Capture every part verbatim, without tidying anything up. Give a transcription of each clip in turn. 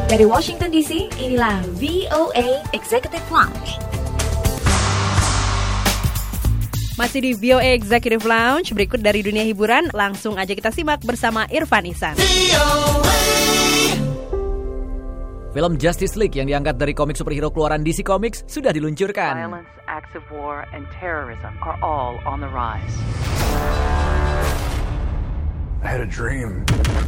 Dari Washington D C, inilah V O A Executive Lounge. Masih di V O A Executive Lounge, berikut dari dunia hiburan, langsung aja kita simak bersama Irfan Ihsan. Film Justice League yang diangkat dari komik superhero keluaran D C Comics sudah diluncurkan. Violence, acts of war, and terrorism are all on the rise. I had a dream.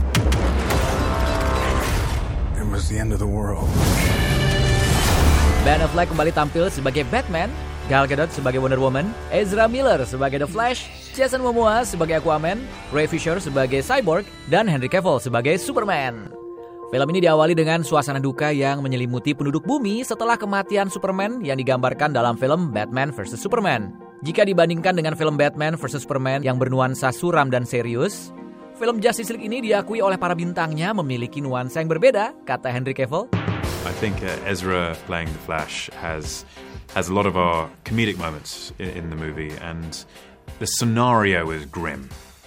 It was the end of the world. Ben Affleck kembali tampil sebagai Batman, Gal Gadot sebagai Wonder Woman, Ezra Miller sebagai The Flash, Jason Momoa sebagai Aquaman, Ray Fisher sebagai Cyborg, dan Henry Cavill sebagai Superman. Film ini diawali dengan suasana duka yang menyelimuti penduduk bumi setelah kematian Superman yang digambarkan dalam film Batman versus. Superman. Jika dibandingkan dengan film Batman versus. Superman yang bernuansa suram dan serius, film Justice League ini diakui oleh para bintangnya memiliki nuansa yang berbeda, kata Henry Cavill. I think uh, Ezra playing the Flash has has a lot of our comedic moments in, in the movie, and the scenario is grim,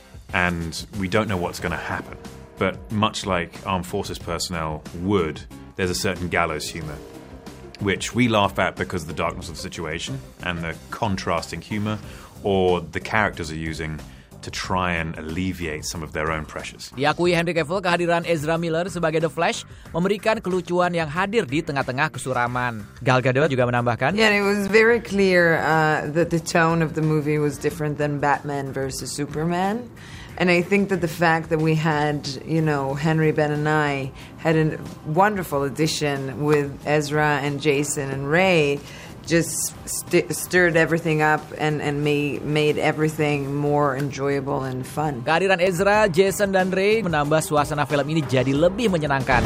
and we don't know what's going to happen. But much like armed forces personnel would, there's a certain gallows humor, which we laugh at because of the darkness of the situation and the contrasting humor, or the characters are using to try and alleviate some of their own pressures. Diakui Henry Cavill, kehadiran Ezra Miller sebagai The Flash memberikan kelucuan yang hadir di tengah-tengah kesuraman. Gal Gadot juga menambahkan, Yeah, it was very clear uh, that the tone of the movie was different than Batman versus. Superman. And I think that the fact that we had, you know, Henry, Ben, and I had a wonderful addition with Ezra and Jason and Ray just st- stirred everything up and, and made, made everything more enjoyable and fun. Kehadiran Ezra, Jason, dan Ray menambah suasana film ini jadi lebih menyenangkan.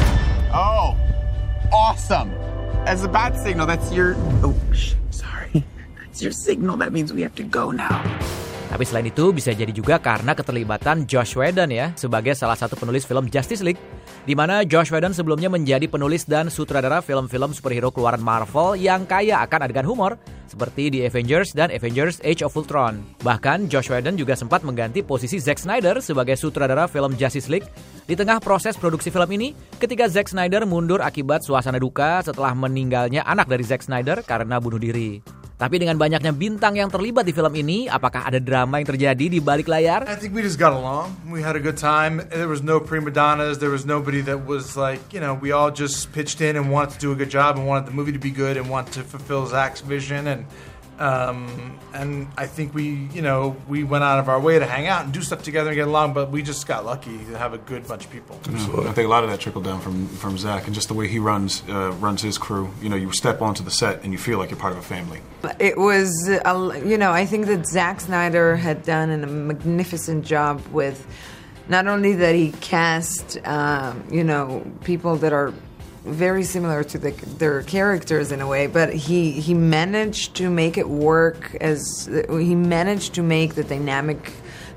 Oh, awesome. As a bat signal, that's your... Oh, sh- sorry. That's your signal. That means we have to go now. Tapi selain itu bisa jadi juga karena keterlibatan Joss Whedon ya sebagai salah satu penulis film Justice League, di mana Joss Whedon sebelumnya menjadi penulis dan sutradara film-film superhero keluaran Marvel yang kaya akan adegan humor seperti The Avengers dan Avengers Age of Ultron. Bahkan Joss Whedon juga sempat mengganti posisi Zack Snyder sebagai sutradara film Justice League di tengah proses produksi film ini ketika Zack Snyder mundur akibat suasana duka setelah meninggalnya anak dari Zack Snyder karena bunuh diri. Tapi dengan banyaknya bintang yang terlibat di film ini, apakah ada drama yang terjadi di balik layar? I think we just got along. We had a good time. There was no prima donnas. There was nobody that was like, you know, we all just pitched in and wanted to do a good job and wanted the movie to be good and wanted to fulfill Zach's vision. And um, and I think we, you know, we went out of our way to hang out and do stuff together and get along, but we just got lucky to have a good bunch of people. Absolutely. I think a lot of that trickled down from, from Zach and just the way he runs uh, runs his crew. You know, you step onto the set and you feel like you're part of a family. It was, uh, you know, I think that Zack Snyder had done a magnificent job with not only that he cast, um, you know, people that are very similar to the, their characters in a way, but he, he managed to make it work as, he managed to make the dynamic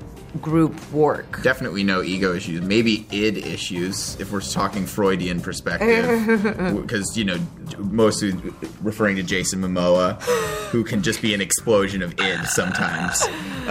group work. Definitely no ego issues. Maybe id issues if we're talking Freudian perspective, because you know, mostly referring to Jason Momoa, who can just be an explosion of id sometimes.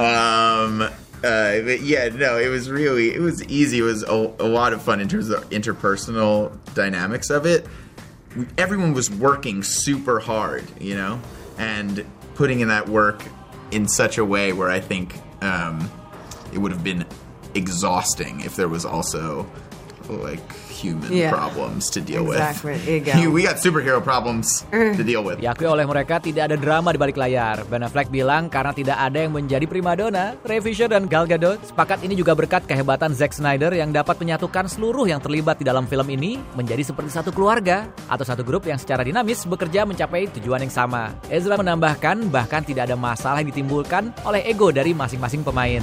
Um, uh, but yeah, no, it was really it was easy. It was a, a lot of fun in terms of interpersonal dynamics of it. Everyone was working super hard, you know, and putting in that work in such a way where I think. Um, It would have been exhausting if there was also like human yeah. problems to deal exactly. with. Exactly. We got superhero problems to deal with. Diakui oleh mereka tidak ada drama di balik layar. Ben Affleck bilang karena tidak ada yang menjadi primadona, Ray Fisher dan Gal Gadot sepakat ini juga berkat kehebatan Zack Snyder yang dapat menyatukan seluruh yang terlibat di dalam film ini menjadi seperti satu keluarga atau satu grup yang secara dinamis bekerja mencapai tujuan yang sama. Ezra menambahkan bahkan tidak ada masalah yang ditimbulkan oleh ego dari masing-masing pemain.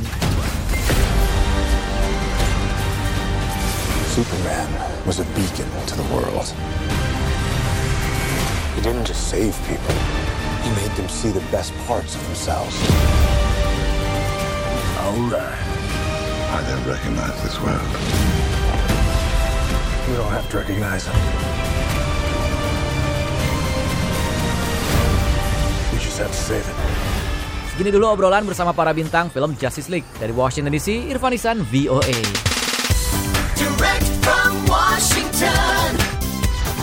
Superman was a beacon to the world. He didn't just save people. He made them see the best parts of themselves. All right. I don't recognize this world. You don't have to recognize him. You just have to save it. Segini dulu obrolan bersama para bintang film Justice League. Dari Washington D C, Irfan Ihsan, V O A. Direct from Washington,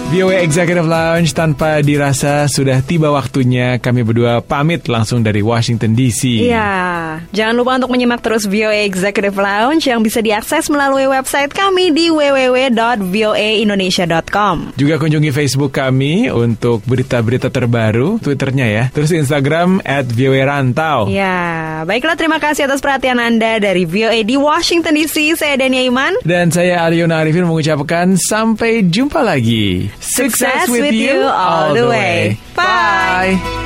V O A Executive Lounge, tanpa dirasa sudah tiba waktunya kami berdua pamit langsung dari Washington D C. Iya, jangan lupa untuk menyimak terus V O A Executive Lounge yang bisa diakses melalui website kami di w w w dot v o a indonesia dot com. Juga kunjungi Facebook kami untuk berita-berita terbaru, Twitternya ya, terus Instagram at V O A Rantau. Ya, baiklah, terima kasih atas perhatian Anda dari V O A di Washington D C. Saya Dania Iman. Dan saya Ariona Arifin mengucapkan sampai jumpa lagi. Success with you all the way. Bye.